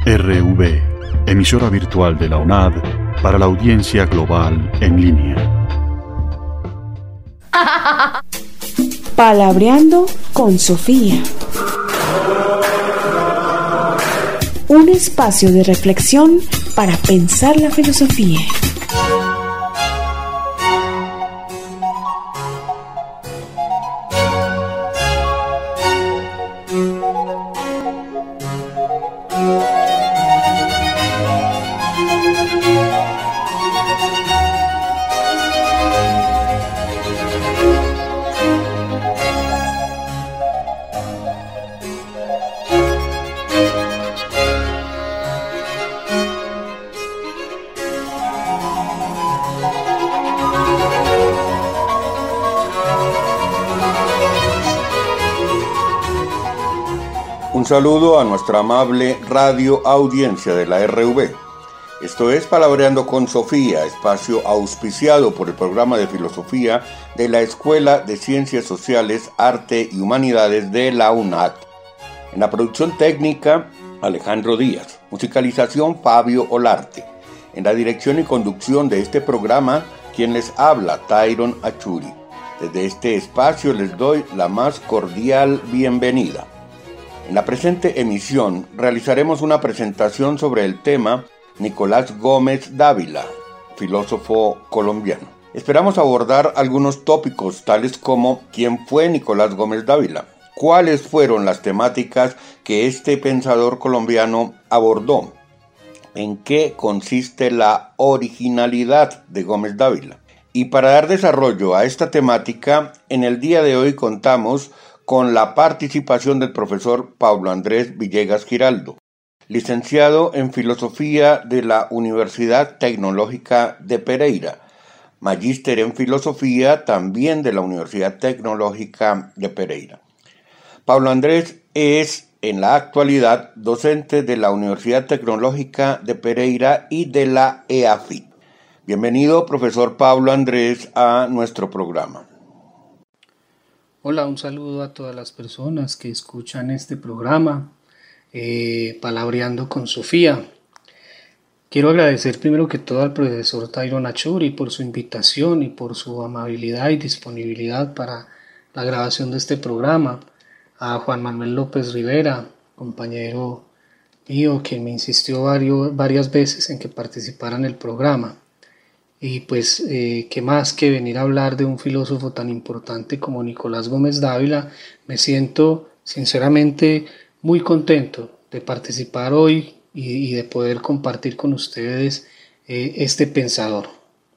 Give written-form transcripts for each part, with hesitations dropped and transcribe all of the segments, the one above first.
RV, emisora virtual de la UNAD para la audiencia global en línea. Palabreando con Sofía. Un espacio de reflexión para pensar la filosofía. Un saludo a nuestra amable radio audiencia de la RV. Esto es Palabreando con Sofía, espacio auspiciado por el programa de filosofía de la Escuela de Ciencias Sociales, Arte y Humanidades de la UNAD. En la producción técnica, Alejandro Díaz. Musicalización, Fabio Olarte. En la dirección y conducción de este programa, quien les habla, Tyron Achuri. Desde este espacio les doy la más cordial bienvenida. En la presente emisión realizaremos una presentación sobre el tema Nicolás Gómez Dávila, filósofo colombiano. Esperamos abordar algunos tópicos tales como ¿quién fue Nicolás Gómez Dávila? ¿Cuáles fueron las temáticas que este pensador colombiano abordó? ¿En qué consiste la originalidad de Gómez Dávila? Y para dar desarrollo a esta temática, en el día de hoy contamos con la participación del profesor Pablo Andrés Villegas Giraldo, licenciado en Filosofía de la Universidad Tecnológica de Pereira, magíster en Filosofía también de la Universidad Tecnológica de Pereira. Pablo Andrés es en la actualidad docente de la Universidad Tecnológica de Pereira y de la EAFIT. Bienvenido, profesor Pablo Andrés, a nuestro programa. Hola, un saludo a todas las personas que escuchan este programa, Palabreando con Sofía. Quiero agradecer primero que todo al profesor Tyron Achuri por su invitación y por su amabilidad y disponibilidad para la grabación de este programa, a Juan Manuel López Rivera, compañero mío que me insistió varias veces en que participara en el programa. Y pues, qué más que venir a hablar de un filósofo tan importante como Nicolás Gómez Dávila. Me siento sinceramente muy contento de participar hoy y de poder compartir con ustedes este pensador.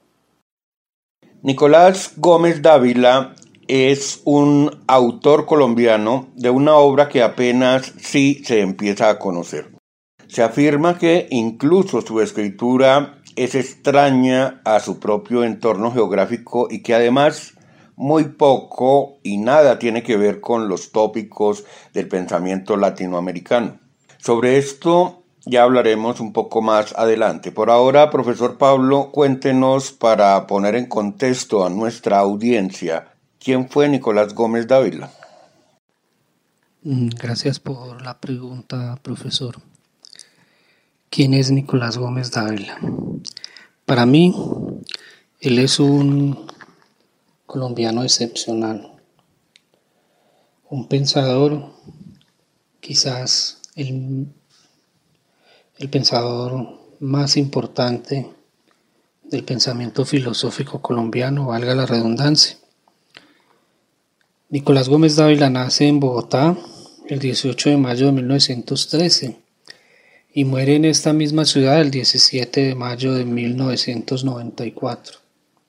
Nicolás Gómez Dávila es un autor colombiano de una obra que apenas sí se empieza a conocer. Se afirma que incluso su escritura es extraña a su propio entorno geográfico y que además muy poco y nada tiene que ver con los tópicos del pensamiento latinoamericano. Sobre esto ya hablaremos un poco más adelante. Por ahora, profesor Pablo, cuéntenos para poner en contexto a nuestra audiencia, ¿quién fue Nicolás Gómez Dávila? Gracias por la pregunta, profesor. ¿Quién es Nicolás Gómez Dávila? Para mí, él es un colombiano excepcional, un pensador, quizás el pensador más importante del pensamiento filosófico colombiano, valga la redundancia. Nicolás Gómez Dávila nace en Bogotá el 18 de mayo de 1913. Y muere en esta misma ciudad el 17 de mayo de 1994.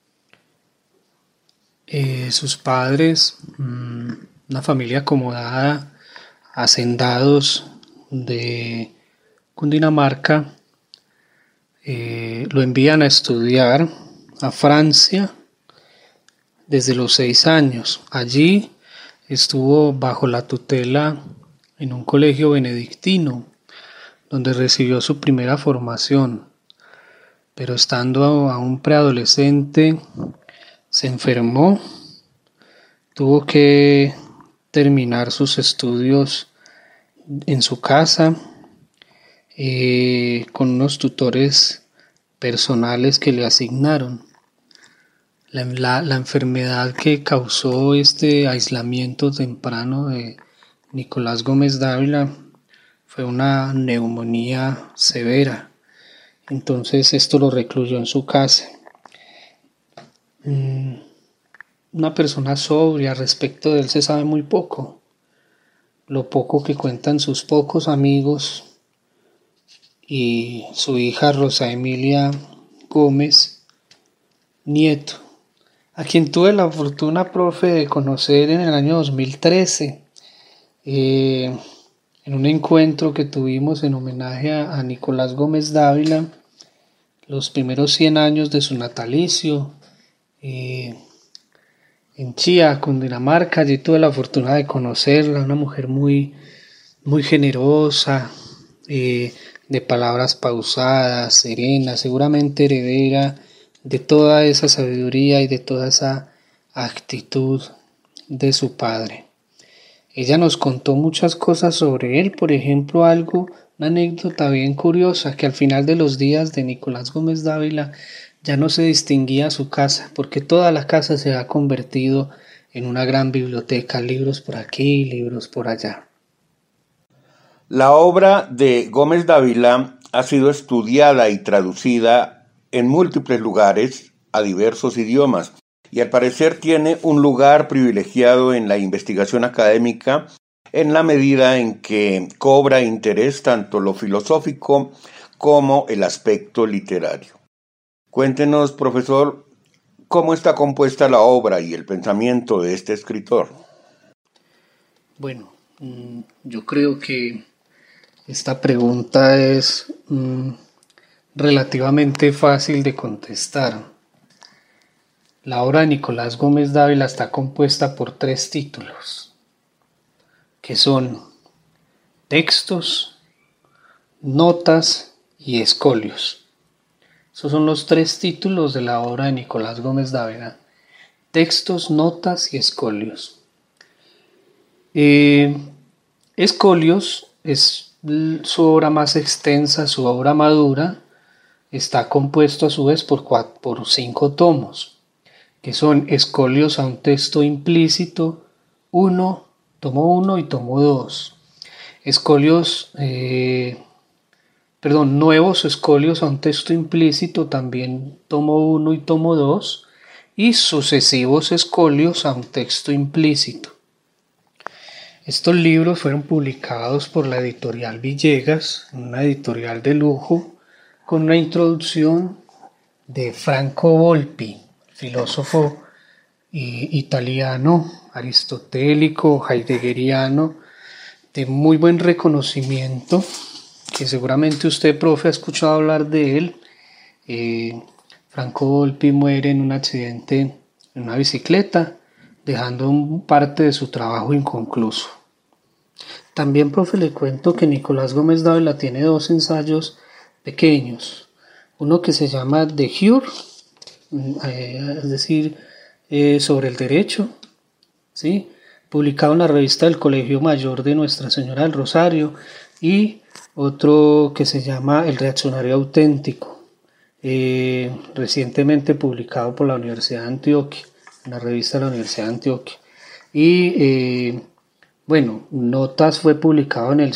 Sus padres, una familia acomodada, hacendados de Cundinamarca, lo envían a estudiar a Francia desde los 6 años. Allí estuvo bajo la tutela en un colegio benedictino, donde recibió su primera formación, pero estando aún preadolescente se enfermó, tuvo que terminar sus estudios en su casa con unos tutores personales que le asignaron. La enfermedad que causó este aislamiento temprano de Nicolás Gómez Dávila fue una neumonía severa. Entonces esto lo recluyó en su casa. Una persona sobria, respecto de él se sabe muy poco. Lo poco que cuentan sus pocos amigos y su hija Rosa Emilia Gómez Nieto, a quien tuve la fortuna, profe, de conocer en el año 2013, en un encuentro que tuvimos en homenaje a Nicolás Gómez Dávila, los primeros 100 años de su natalicio, en Chía, Cundinamarca. Allí tuve la fortuna de conocerla, una mujer muy, muy generosa, de palabras pausadas, serenas, seguramente heredera de toda esa sabiduría y de toda esa actitud de su padre. Ella nos contó muchas cosas sobre él, por ejemplo, una anécdota bien curiosa, que al final de los días de Nicolás Gómez Dávila ya no se distinguía su casa, porque toda la casa se ha convertido en una gran biblioteca, libros por aquí, libros por allá. La obra de Gómez Dávila ha sido estudiada y traducida en múltiples lugares a diversos idiomas y al parecer tiene un lugar privilegiado en la investigación académica en la medida en que cobra interés tanto lo filosófico como el aspecto literario. Cuéntenos, profesor, cómo está compuesta la obra y el pensamiento de este escritor. Bueno, yo creo que esta pregunta es relativamente fácil de contestar. La obra de Nicolás Gómez Dávila está compuesta por 3 títulos, que son textos, notas y escolios. Esos son los 3 títulos de la obra de Nicolás Gómez Dávila: textos, notas y escolios. Escolios es su obra más extensa, su obra madura. Está compuesto a su vez por 5 tomos, que son escolios a un texto implícito, tomo 1 y tomo 2. Nuevos escolios a un texto implícito, también tomo 1 y tomo 2, y sucesivos escolios a un texto implícito. Estos libros fueron publicados por la editorial Villegas, una editorial de lujo, con una introducción de Franco Volpi, filósofo italiano, aristotélico, heideggeriano, de muy buen reconocimiento, que seguramente usted, profe, ha escuchado hablar de él. Franco Volpi muere en un accidente en una bicicleta, dejando parte de su trabajo inconcluso. También, profe, le cuento que Nicolás Gómez Dávila tiene 2 ensayos pequeños, uno que se llama De Jure, es decir, sobre el derecho, ¿sí?, publicado en la revista del Colegio Mayor de Nuestra Señora del Rosario, y otro que se llama El Reaccionario Auténtico, recientemente publicado por la Universidad de Antioquia, en la revista de la Universidad de Antioquia. Y Notas fue publicado en el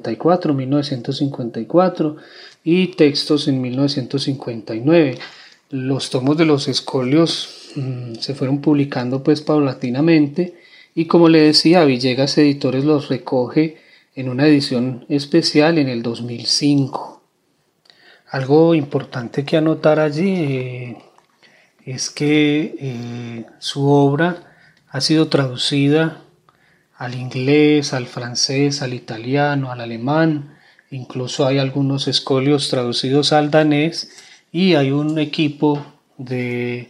1954, y Textos en 1959. Los tomos de los escolios se fueron publicando pues paulatinamente, y como le decía, Villegas Editores los recoge en una edición especial en el 2005. Algo importante que anotar allí es que su obra ha sido traducida al inglés, al francés, al italiano, al alemán. Incluso hay algunos escolios traducidos al danés, y hay un equipo de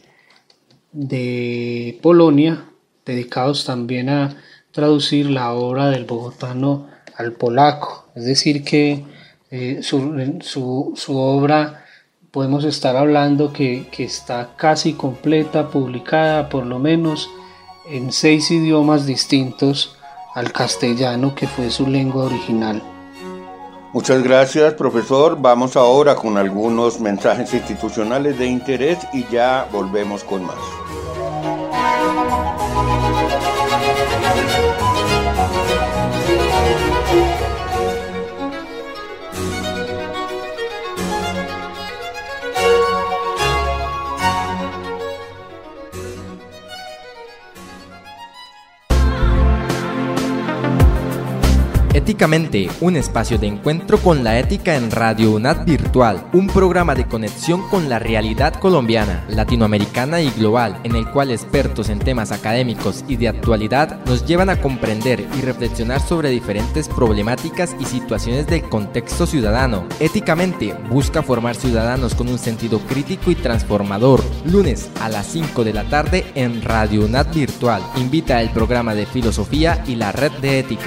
Polonia dedicados también a traducir la obra del bogotano al polaco. Es decir que su obra, podemos estar hablando que está casi completa, publicada por lo menos en 6 idiomas distintos al castellano, que fue su lengua original. Muchas gracias, profesor. Vamos ahora con algunos mensajes institucionales de interés y ya volvemos con más. Éticamente, un espacio de encuentro con la ética en Radio UNAD Virtual, un programa de conexión con la realidad colombiana, latinoamericana y global, en el cual expertos en temas académicos y de actualidad nos llevan a comprender y reflexionar sobre diferentes problemáticas y situaciones del contexto ciudadano. Éticamente, busca formar ciudadanos con un sentido crítico y transformador. Lunes a las 5 de la tarde en Radio UNAD Virtual. Invita el programa de filosofía y la red de ética.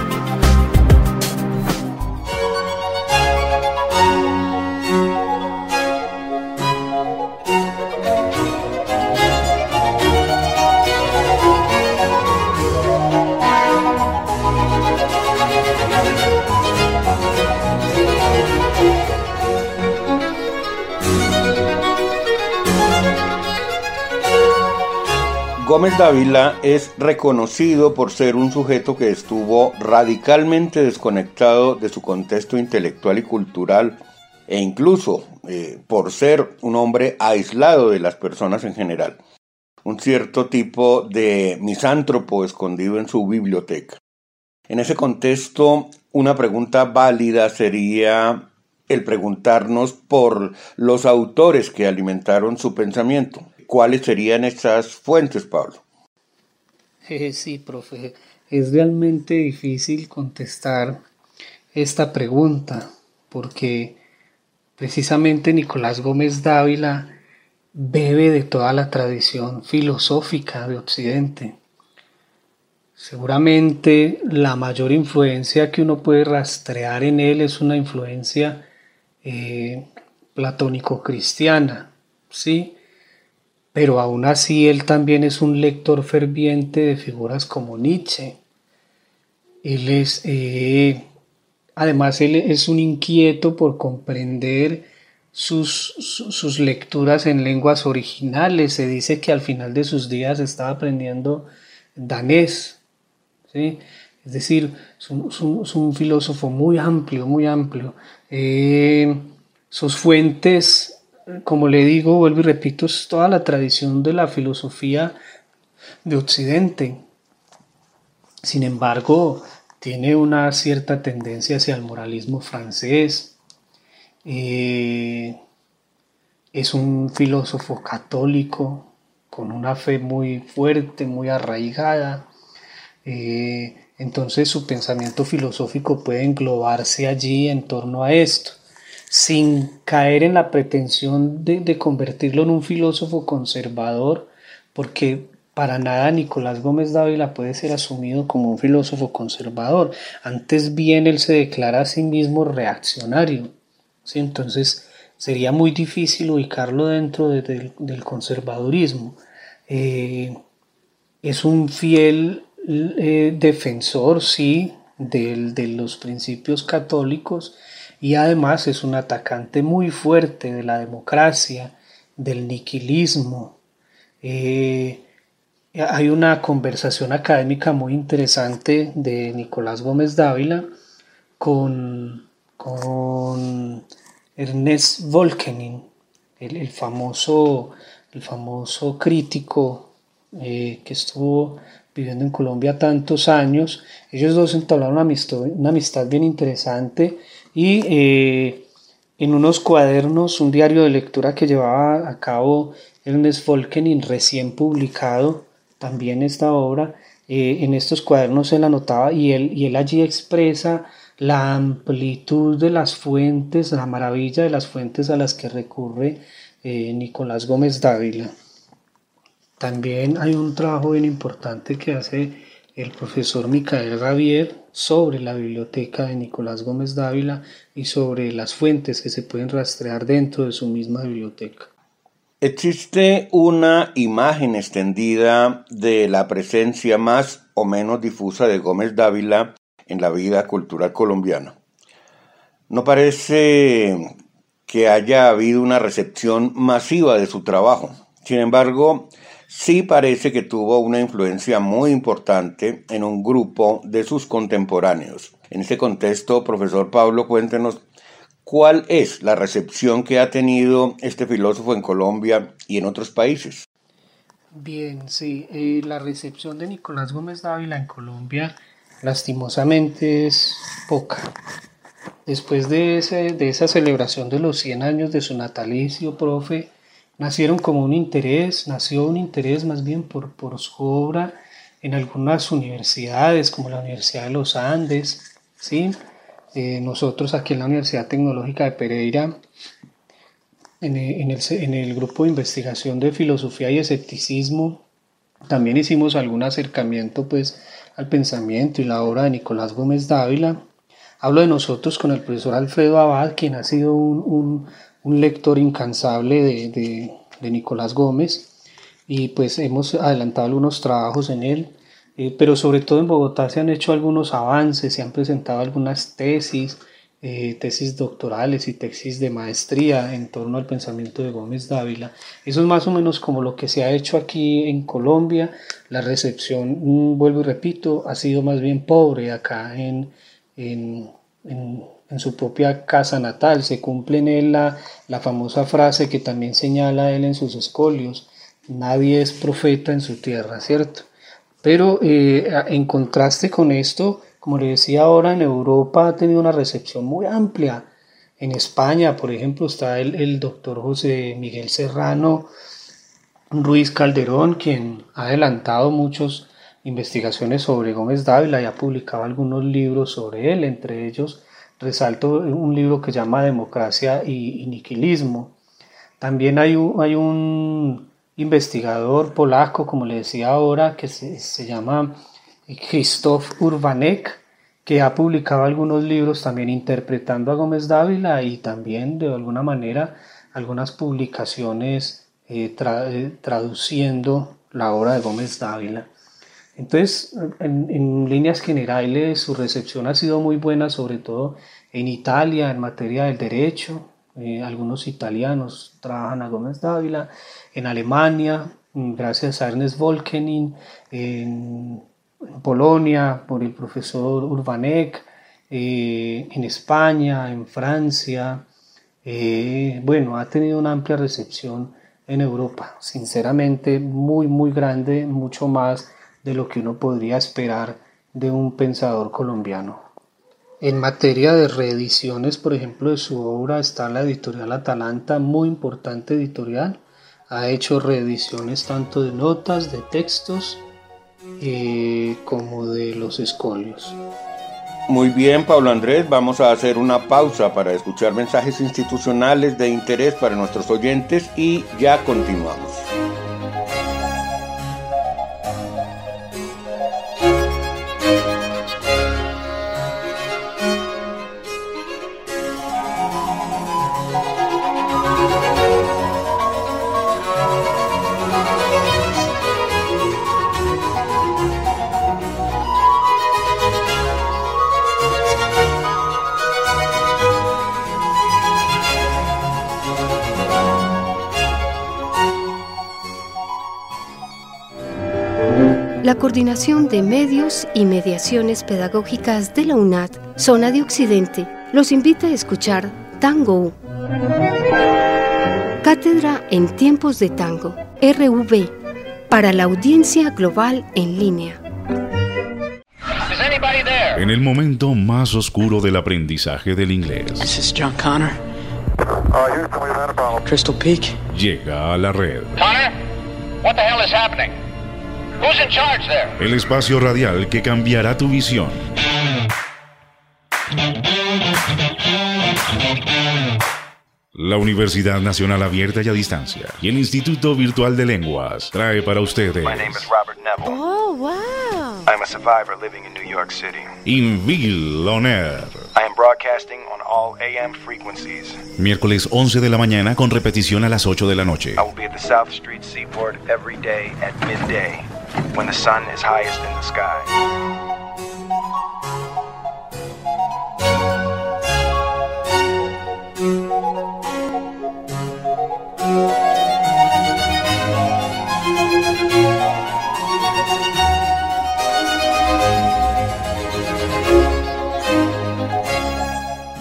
Gómez Dávila es reconocido por ser un sujeto que estuvo radicalmente desconectado de su contexto intelectual y cultural e incluso por ser un hombre aislado de las personas en general, un cierto tipo de misántropo escondido en su biblioteca. En ese contexto, una pregunta válida sería el preguntarnos por los autores que alimentaron su pensamiento. ¿Cuáles serían estas fuentes, Pablo? Sí, profe. Es realmente difícil contestar esta pregunta porque precisamente Nicolás Gómez Dávila bebe de toda la tradición filosófica de Occidente. Seguramente la mayor influencia que uno puede rastrear en él es una influencia platónico-cristiana, ¿sí? Pero aún así él también es un lector ferviente de figuras como Nietzsche. Además él es un inquieto por comprender sus lecturas en lenguas originales. Se dice que al final de sus días estaba aprendiendo danés, ¿sí? Es decir, es un filósofo muy amplio, muy amplio. Sus fuentes, como le digo, vuelvo y repito, es toda la tradición de la filosofía de Occidente. Sin embargo, tiene una cierta tendencia hacia el moralismo francés. Es un filósofo católico con una fe muy fuerte, muy arraigada. Entonces su pensamiento filosófico puede englobarse allí en torno a esto, sin caer en la pretensión de convertirlo en un filósofo conservador, porque para nada Nicolás Gómez Dávila puede ser asumido como un filósofo conservador. Antes bien él se declara a sí mismo reaccionario, ¿sí? Entonces sería muy difícil ubicarlo dentro del conservadurismo. Es un fiel defensor, sí, de los principios católicos, y además es un atacante muy fuerte de la democracia, del niquilismo. Hay una conversación académica muy interesante de Nicolás Gómez Dávila con Ernest Volkening, el famoso crítico que estuvo viviendo en Colombia tantos años. Ellos dos entablaron una amistad bien interesante, y en unos cuadernos, un diario de lectura que llevaba a cabo Ernest Volkening, recién publicado también esta obra, en estos cuadernos él anotaba y él allí expresa la amplitud de las fuentes, la maravilla de las fuentes a las que recurre Nicolás Gómez Dávila. También hay un trabajo bien importante que hace el profesor Micael Javier sobre la biblioteca de Nicolás Gómez Dávila y sobre las fuentes que se pueden rastrear dentro de su misma biblioteca. Existe una imagen extendida de la presencia más o menos difusa de Gómez Dávila en la vida cultural colombiana. No parece que haya habido una recepción masiva de su trabajo. Sin embargo, sí parece que tuvo una influencia muy importante en un grupo de sus contemporáneos. En este contexto, profesor Pablo, cuéntenos cuál es la recepción que ha tenido este filósofo en Colombia y en otros países. Bien, sí, la recepción de Nicolás Gómez Dávila en Colombia lastimosamente es poca. Después de esa celebración de los 100 años de su natalicio, profe, nació un interés más bien por su obra en algunas universidades, como la Universidad de los Andes, ¿sí? Nosotros aquí en la Universidad Tecnológica de Pereira, en el grupo de investigación de filosofía y escepticismo, también hicimos algún acercamiento pues, al pensamiento y la obra de Nicolás Gómez Dávila. Hablo de nosotros con el profesor Alfredo Abad, quien ha sido un lector incansable de Nicolás Gómez, y pues hemos adelantado algunos trabajos en él, pero sobre todo en Bogotá se han hecho algunos avances, se han presentado algunas tesis doctorales y tesis de maestría en torno al pensamiento de Gómez Dávila. Eso es más o menos como lo que se ha hecho aquí en Colombia. La recepción, vuelvo y repito, ha sido más bien pobre acá en su propia casa natal. Se cumple en él la famosa frase que también señala él en sus escolios: nadie es profeta en su tierra, ¿cierto? Pero en contraste con esto, como le decía ahora, en Europa ha tenido una recepción muy amplia. En España, por ejemplo, está el doctor José Miguel Serrano Ruiz Calderón, quien ha adelantado muchas investigaciones sobre Gómez Dávila y ha publicado algunos libros sobre él. Entre ellos resalto un libro que se llama Democracia y Niquilismo. También hay un investigador polaco, como le decía ahora, que se llama Krzysztof Urbanek, que ha publicado algunos libros también interpretando a Gómez Dávila y también de alguna manera algunas publicaciones traduciendo la obra de Gómez Dávila. Entonces, en líneas generales, su recepción ha sido muy buena, sobre todo en Italia, en materia del derecho. Algunos italianos trabajan a Gómez Dávila. En Alemania, gracias a Ernest Volkening. En Polonia, por el profesor Urbanek. En España, en Francia. Ha tenido una amplia recepción en Europa. Sinceramente, muy, muy grande, mucho más de lo que uno podría esperar de un pensador colombiano. En materia de reediciones, por ejemplo, de su obra está la editorial Atalanta, muy importante editorial. Ha hecho reediciones tanto de notas, de textos, como de los escolios. Muy bien, Pablo Andrés, vamos a hacer una pausa para escuchar mensajes institucionales de interés para nuestros oyentes y ya continuamos. La Coordinación de Medios y Mediaciones Pedagógicas de la UNAD, Zona de Occidente, los invita a escuchar Tango. Cátedra en Tiempos de Tango, RV, para la audiencia global en línea. En el momento más oscuro del aprendizaje del inglés. This is John Connor. Crystal Peak. Llega a la red. Connor, what the hell is happening? Who's in charge there? El espacio radial que cambiará tu visión. La Universidad Nacional Abierta y a Distancia y el Instituto Virtual de Lenguas trae para ustedes. My name is Robert Neville. Oh, wow. I'm a survivor living in New York City. Invil On Air. I am broadcasting on all AM frequencies. Miércoles 11 de la mañana con repetición a las 8 de la noche. I will be at the South Street Seaport every day at midday, when the sun is highest in the sky.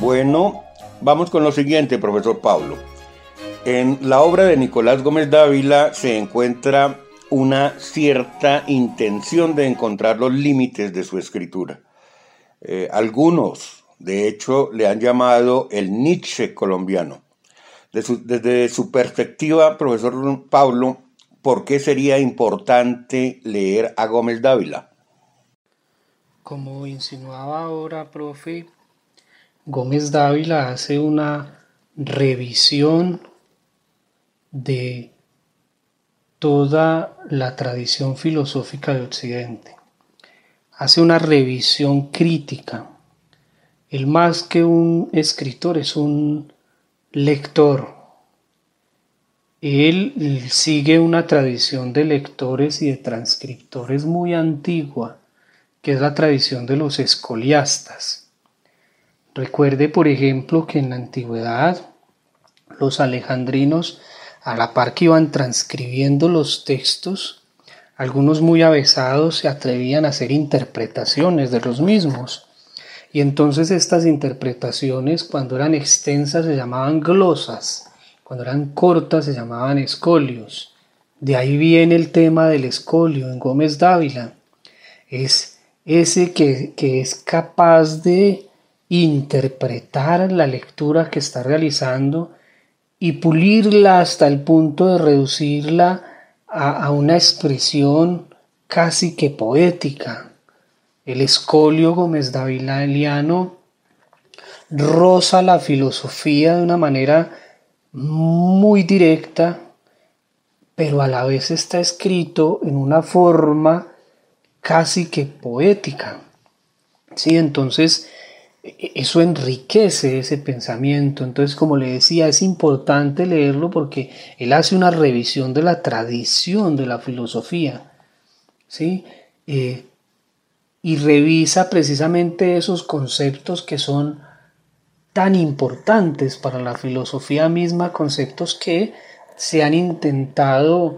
Bueno, vamos con lo siguiente, profesor Pablo. En la obra de Nicolás Gómez Dávila se encuentra una cierta intención de encontrar los límites de su escritura. Algunos, de hecho, le han llamado el Nietzsche colombiano. Desde su perspectiva, profesor Pablo, ¿por qué sería importante leer a Gómez Dávila? Como insinuaba ahora, profe, Gómez Dávila hace una revisión de toda la tradición filosófica de Occidente. Hace una revisión crítica. Él, más que un escritor, es un lector. Él sigue una tradición de lectores y de transcriptores muy antigua, que es la tradición de los escoliastas. Recuerde, por ejemplo, que en la antigüedad los alejandrinos, a la par que iban transcribiendo los textos, algunos muy avesados se atrevían a hacer interpretaciones de los mismos. Y entonces estas interpretaciones, cuando eran extensas, se llamaban glosas, cuando eran cortas se llamaban escolios. De ahí viene el tema del escolio en Gómez Dávila. Es ese que es capaz de interpretar la lectura que está realizando y pulirla hasta el punto de reducirla a una expresión casi que poética. El escolio Gómez Daviliano roza la filosofía de una manera muy directa, pero a la vez está escrito en una forma casi que poética. Sí, entonces eso enriquece ese pensamiento. Entonces, como le decía, es importante leerlo porque él hace una revisión de la tradición de la filosofía, ¿sí? Y revisa precisamente esos conceptos que son tan importantes para la filosofía misma, conceptos que se han intentado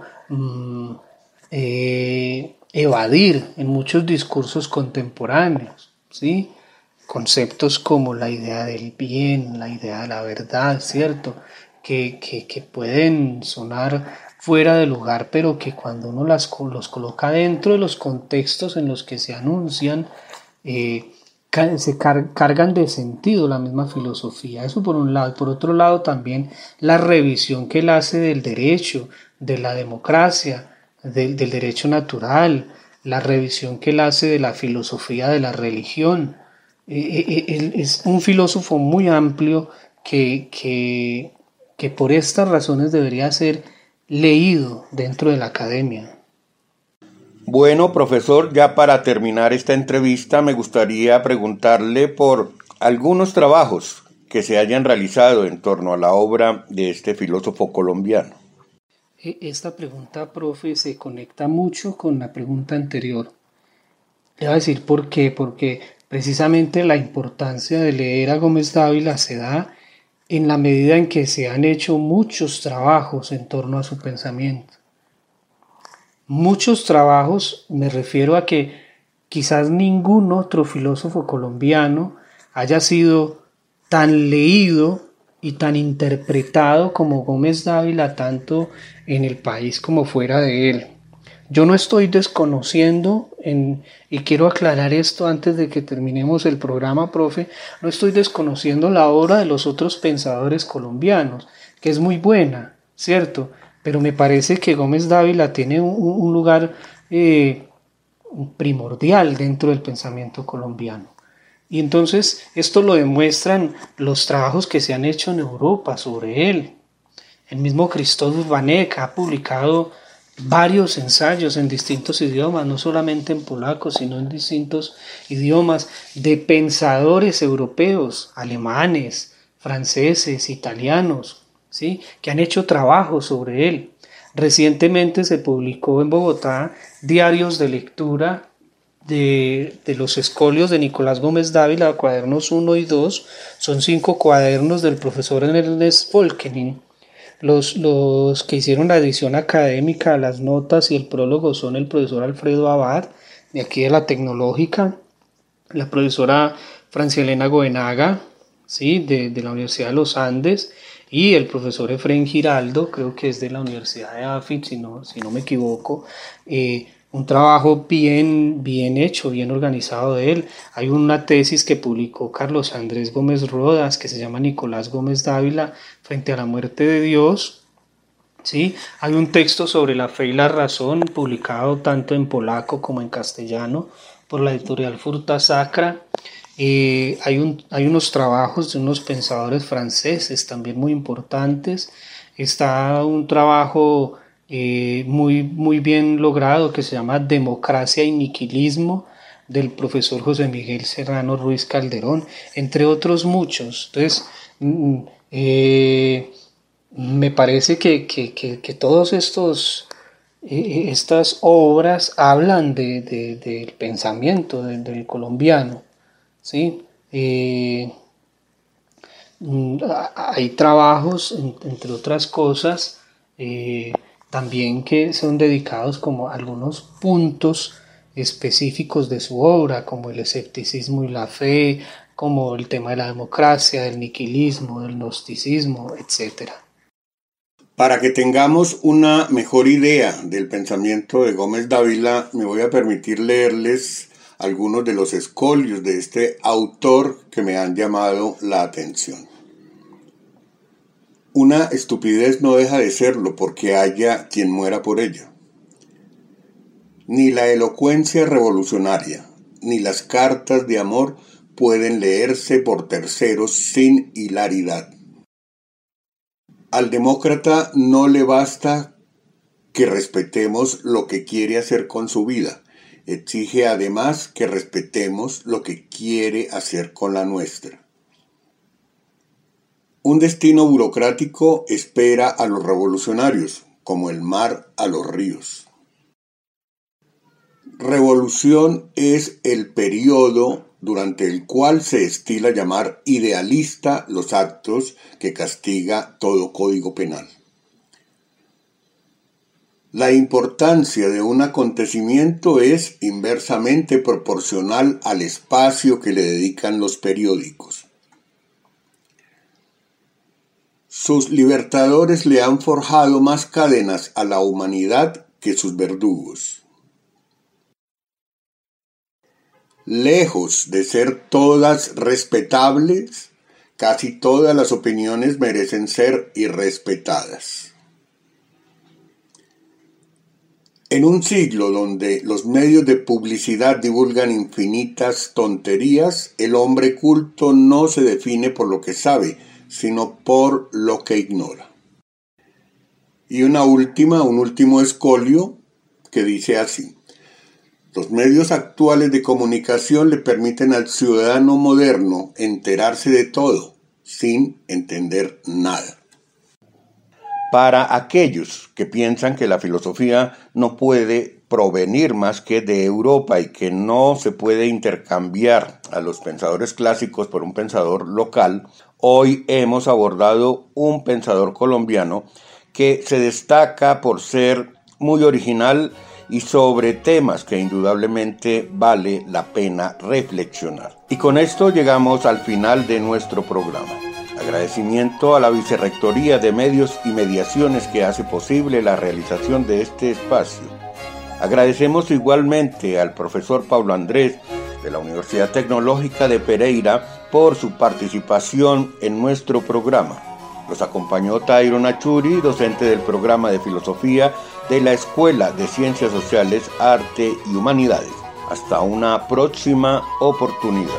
evadir en muchos discursos contemporáneos, ¿sí? Conceptos como la idea del bien, la idea de la verdad, ¿cierto? Que pueden sonar fuera de lugar, pero que cuando uno los coloca dentro de los contextos en los que se anuncian, se cargan de sentido la misma filosofía. Eso por un lado. Por otro lado, también la revisión que él hace del derecho, de la democracia, del derecho natural, la revisión que él hace de la filosofía de la religión. Él es un filósofo muy amplio que por estas razones debería ser leído dentro de la academia. Bueno, profesor, ya para terminar esta entrevista me gustaría preguntarle por algunos trabajos que se hayan realizado en torno a la obra de este filósofo colombiano. Esta pregunta, profe, se conecta mucho con la pregunta anterior. Le voy a decir por qué, porque precisamente la importancia de leer a Gómez Dávila se da en la medida en que se han hecho muchos trabajos en torno a su pensamiento. Muchos trabajos, me refiero a que quizás ningún otro filósofo colombiano haya sido tan leído y tan interpretado como Gómez Dávila, tanto en el país como fuera de él. Yo no estoy desconociendo, y quiero aclarar esto antes de que terminemos el programa, profe, no estoy desconociendo la obra de los otros pensadores colombianos, que es muy buena, ¿cierto? Pero me parece que Gómez Dávila tiene un lugar primordial dentro del pensamiento colombiano. Y entonces esto lo demuestran los trabajos que se han hecho en Europa sobre él. El mismo Krzysztof Urbanek ha publicado varios ensayos en distintos idiomas, no solamente en polaco, sino en distintos idiomas, de pensadores europeos, alemanes, franceses, italianos, ¿sí? Que han hecho trabajos sobre él. Recientemente se publicó en Bogotá diarios de lectura de los escolios de Nicolás Gómez Dávila, cuadernos 1 y 2, son 5 cuadernos del profesor Ernest Volkening. Los que hicieron la edición académica, las notas y el prólogo son el profesor Alfredo Abad, de aquí de la Tecnológica, la profesora Francia Elena Goenaga, ¿sí? de la Universidad de los Andes, y el profesor Efrén Giraldo, creo que es de la Universidad de AFIT, si no me equivoco. Un trabajo bien hecho, bien organizado de él. Hay una tesis que publicó Carlos Andrés Gómez Rodas que se llama Nicolás Gómez Dávila frente a la muerte de Dios. ¿Sí? Hay un texto sobre la fe y la razón publicado tanto en polaco como en castellano por la editorial Furta Sacra. Hay unos trabajos de unos pensadores franceses también muy importantes. Está un trabajo muy bien logrado que se llama Democracia y Niquilismo, del profesor José Miguel Serrano Ruiz Calderón, entre otros muchos. Entonces, me parece que todos estas obras hablan del pensamiento del colombiano, ¿sí? Hay trabajos, entre otras cosas, también que son dedicados como a algunos puntos específicos de su obra, como el escepticismo y la fe, como el tema de la democracia, del niquilismo, del gnosticismo, etc. Para que tengamos una mejor idea del pensamiento de Gómez Dávila, me voy a permitir leerles algunos de los escolios de este autor que me han llamado la atención. Una estupidez no deja de serlo porque haya quien muera por ella. Ni la elocuencia revolucionaria, ni las cartas de amor pueden leerse por terceros sin hilaridad. Al demócrata no le basta que respetemos lo que quiere hacer con su vida, exige además que respetemos lo que quiere hacer con la nuestra. Un destino burocrático espera a los revolucionarios, como el mar a los ríos. Revolución es el periodo durante el cual se estila llamar idealista los actos que castiga todo código penal. La importancia de un acontecimiento es inversamente proporcional al espacio que le dedican los periódicos. Sus libertadores le han forjado más cadenas a la humanidad que sus verdugos. Lejos de ser todas respetables, casi todas las opiniones merecen ser irrespetadas. En un siglo donde los medios de publicidad divulgan infinitas tonterías, el hombre culto no se define por lo que sabe, sino por lo que ignora. Y un último escolio que dice así: los medios actuales de comunicación le permiten al ciudadano moderno enterarse de todo, sin entender nada. Para aquellos que piensan que la filosofía no puede provenir más que de Europa y que no se puede intercambiar a los pensadores clásicos por un pensador local, hoy hemos abordado un pensador colombiano que se destaca por ser muy original y sobre temas que indudablemente vale la pena reflexionar. Y con esto llegamos al final de nuestro programa. Agradecimiento a la Vicerrectoría de Medios y Mediaciones que hace posible la realización de este espacio. Agradecemos igualmente al profesor Pablo Andrés de la Universidad Tecnológica de Pereira por su participación en nuestro programa. Los acompañó Tyron Achuri, docente del programa de Filosofía de la Escuela de Ciencias Sociales, Arte y Humanidades. Hasta una próxima oportunidad.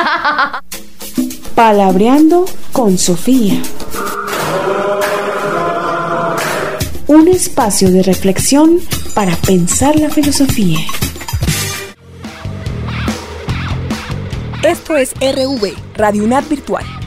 Palabreando con Sofía. Un espacio de reflexión para pensar la filosofía. Esto es RV, Radio UNAT Virtual.